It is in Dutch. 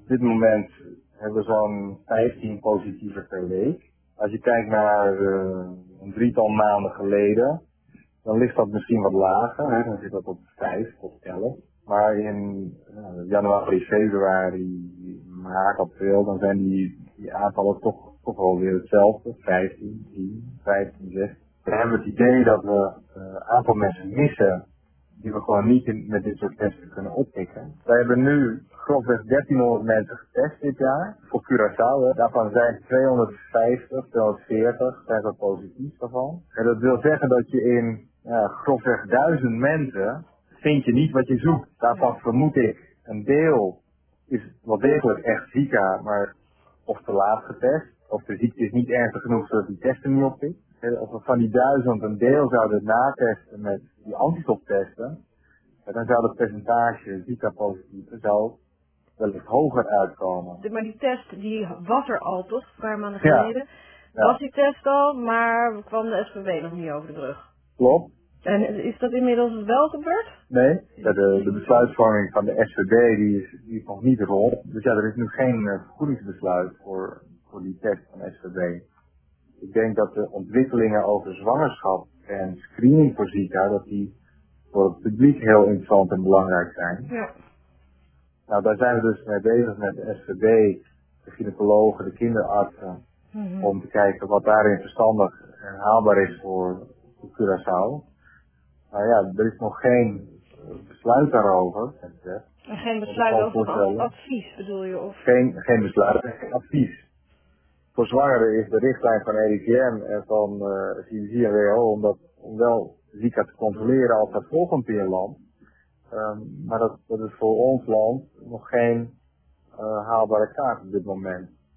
Op dit moment hebben we zo'n 15 positieven per week. Als je kijkt naar een drietal maanden geleden, dan ligt dat misschien wat lager. Hè? Dan zit dat op 5 tot 11. Maar in januari, februari, maart, april, dan zijn die aantallen toch wel weer hetzelfde. 15, 10, 15, 16. Dan hebben we het idee dat we een aantal mensen missen die we gewoon niet met dit soort testen kunnen oppikken. Wij hebben nu grofweg 1300 mensen getest dit jaar voor Curaçao. Daarvan zijn 250, 240 zijn er positief daarvan. En dat wil zeggen dat je in grofweg 1000 mensen vind je niet wat je zoekt. Daarvan vermoed ik een deel is wel degelijk echt Zika, maar of te laat getest. Of de ziekte is niet ernstig genoeg zodat die testen niet oppikt. Als we van die 1000 een deel zouden natesten met die antistoftesten, dan zou het percentage Zika-positieve zou wellicht hoger uitkomen. Maar die test die was er al toch, een paar maanden geleden? Ja. Was die test al, maar kwam de SVB nog niet over de brug? Klopt. En is dat inmiddels wel gebeurd? Nee, de besluitvorming van de SVB die is nog niet rond. Dus ja, er is nu geen vergoedingsbesluit voor die test van SVB. Ik denk dat de ontwikkelingen over zwangerschap en screening voor Zika, dat die voor het publiek heel interessant en belangrijk zijn. Ja. Nou, daar zijn we dus mee bezig met de SVB, de gynaecologen, de kinderartsen, om te kijken wat daarin verstandig en haalbaar is voor Curaçao. Maar ja, er is nog geen besluit daarover. En geen besluit over het advies bedoel je? Of? Geen besluit, geen advies. Voor zwangeren is de richtlijn van RIVM en van CDC en WHO om wel Zika te controleren als dat voorkomt in een land. Maar dat is voor ons land nog geen haalbare kaart op dit moment.